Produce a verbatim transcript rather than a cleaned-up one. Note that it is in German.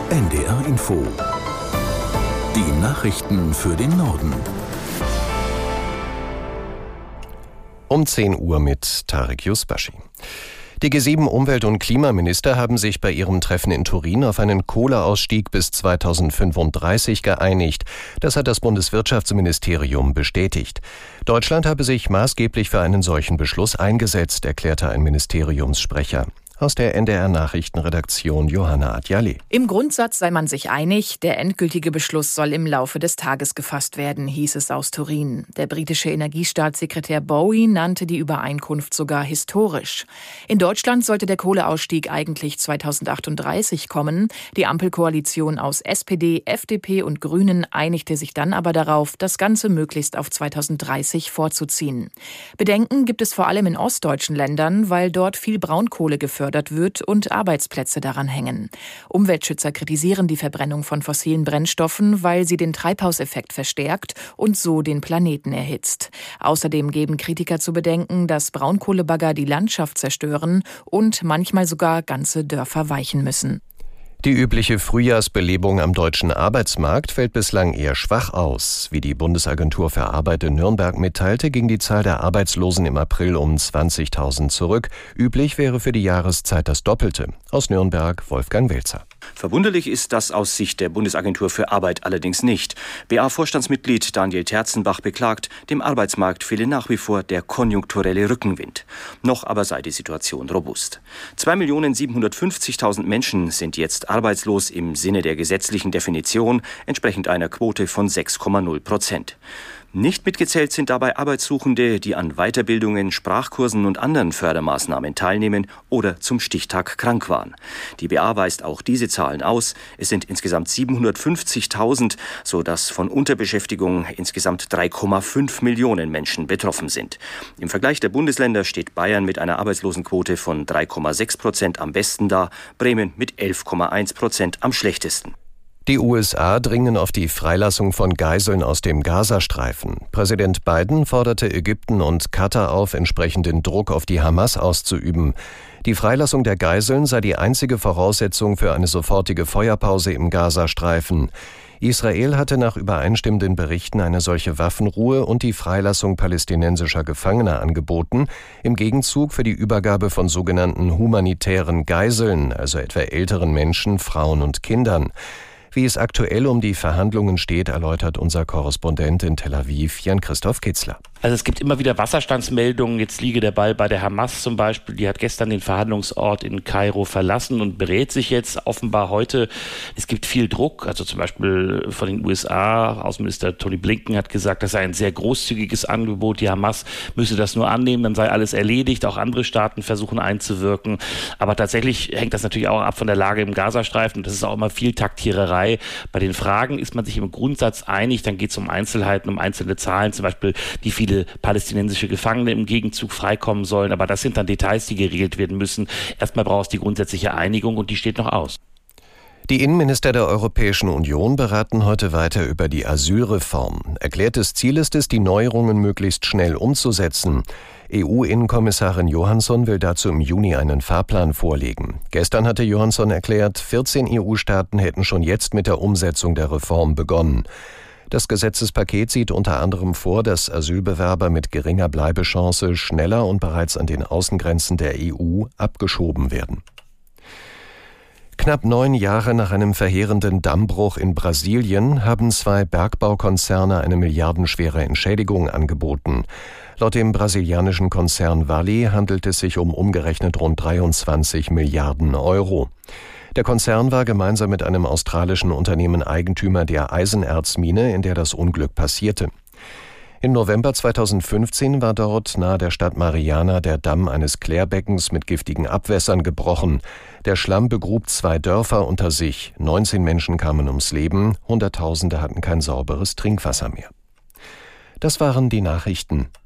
N D R Info. Die Nachrichten für den Norden. Um zehn Uhr mit Tarek Yusbashi. Die G sieben Umwelt- und Klimaminister haben sich bei ihrem Treffen in Turin auf einen Kohleausstieg bis zweitausendfünfunddreißig geeinigt. Das hat das Bundeswirtschaftsministerium bestätigt. Deutschland habe sich maßgeblich für einen solchen Beschluss eingesetzt, erklärte ein Ministeriumssprecher. Aus der N D R-Nachrichtenredaktion Johanna Adjali. Im Grundsatz sei man sich einig, der endgültige Beschluss soll im Laufe des Tages gefasst werden, hieß es aus Turin. Der britische Energiestaatssekretär Bowie nannte die Übereinkunft sogar historisch. In Deutschland sollte der Kohleausstieg eigentlich zweitausendachtunddreißig kommen. Die Ampelkoalition aus S P D, F D P und Grünen einigte sich dann aber darauf, das Ganze möglichst auf zweitausenddreißig vorzuziehen. Bedenken gibt es vor allem in ostdeutschen Ländern, weil dort viel Braunkohle gefördert wird und Arbeitsplätze daran hängen. Umweltschützer kritisieren die Verbrennung von fossilen Brennstoffen, weil sie den Treibhauseffekt verstärkt und so den Planeten erhitzt. Außerdem geben Kritiker zu bedenken, dass Braunkohlebagger die Landschaft zerstören und manchmal sogar ganze Dörfer weichen müssen. Die übliche Frühjahrsbelebung am deutschen Arbeitsmarkt fällt bislang eher schwach aus. Wie die Bundesagentur für Arbeit in Nürnberg mitteilte, ging die Zahl der Arbeitslosen im April um zwanzigtausend zurück. Üblich wäre für die Jahreszeit das Doppelte. Aus Nürnberg Wolfgang Welzer. Verwunderlich ist das aus Sicht der Bundesagentur für Arbeit allerdings nicht. B A-Vorstandsmitglied Daniel Terzenbach beklagt, dem Arbeitsmarkt fehle nach wie vor der konjunkturelle Rückenwind. Noch aber sei die Situation robust. zwei Millionen siebenhundertfünfzigtausend Menschen sind jetzt arbeitslos im Sinne der gesetzlichen Definition, entsprechend einer Quote von sechs Komma null Prozent. Nicht mitgezählt sind dabei Arbeitssuchende, die an Weiterbildungen, Sprachkursen und anderen Fördermaßnahmen teilnehmen oder zum Stichtag krank waren. Die B A weist auch diese Zahlen aus. Es sind insgesamt siebenhundertfünfzigtausend, sodass von Unterbeschäftigung insgesamt drei Komma fünf Millionen Menschen betroffen sind. Im Vergleich der Bundesländer steht Bayern mit einer Arbeitslosenquote von drei Komma sechs Prozent am besten da, Bremen mit elf Komma eins Prozent am schlechtesten. Die U S A dringen auf die Freilassung von Geiseln aus dem Gazastreifen. Präsident Biden forderte Ägypten und Katar auf, entsprechenden Druck auf die Hamas auszuüben. Die Freilassung der Geiseln sei die einzige Voraussetzung für eine sofortige Feuerpause im Gazastreifen. Israel hatte nach übereinstimmenden Berichten eine solche Waffenruhe und die Freilassung palästinensischer Gefangener angeboten, im Gegenzug für die Übergabe von sogenannten humanitären Geiseln, also etwa älteren Menschen, Frauen und Kindern. Wie es aktuell um die Verhandlungen steht, erläutert unser Korrespondent in Tel Aviv, Jan-Christoph Kitzler. Also es gibt immer wieder Wasserstandsmeldungen. Jetzt liege der Ball bei der Hamas zum Beispiel. Die hat gestern den Verhandlungsort in Kairo verlassen und berät sich jetzt offenbar heute. Es gibt viel Druck. Also zum Beispiel von den U S A. Außenminister Tony Blinken hat gesagt, das sei ein sehr großzügiges Angebot. Die Hamas müsse das nur annehmen, dann sei alles erledigt. Auch andere Staaten versuchen einzuwirken. Aber tatsächlich hängt das natürlich auch ab von der Lage im Gazastreifen. Das ist auch immer viel Taktiererei. Bei den Fragen ist man sich im Grundsatz einig. Dann geht es um Einzelheiten, um einzelne Zahlen. Zum Beispiel, wie viele palästinensische Gefangene im Gegenzug freikommen sollen. Aber das sind dann Details, die geregelt werden müssen. Erstmal braucht es die grundsätzliche Einigung und die steht noch aus. Die Innenminister der Europäischen Union beraten heute weiter über die Asylreform. Erklärtes Ziel ist es, die Neuerungen möglichst schnell umzusetzen. E U-Innenkommissarin Johansson will dazu im Juni einen Fahrplan vorlegen. Gestern hatte Johansson erklärt, vierzehn E U-Staaten hätten schon jetzt mit der Umsetzung der Reform begonnen. Das Gesetzespaket sieht unter anderem vor, dass Asylbewerber mit geringer Bleibechance schneller und bereits an den Außengrenzen der E U abgeschoben werden. Knapp neun Jahre nach einem verheerenden Dammbruch in Brasilien haben zwei Bergbaukonzerne eine milliardenschwere Entschädigung angeboten. Laut dem brasilianischen Konzern Vale handelt es sich um umgerechnet rund dreiundzwanzig Milliarden Euro. Der Konzern war gemeinsam mit einem australischen Unternehmen Eigentümer der Eisenerzmine, in der das Unglück passierte. Im November zweitausendfünfzehn war dort nahe der Stadt Mariana der Damm eines Klärbeckens mit giftigen Abwässern gebrochen. Der Schlamm begrub zwei Dörfer unter sich. neunzehn Menschen kamen ums Leben, Hunderttausende hatten kein sauberes Trinkwasser mehr. Das waren die Nachrichten.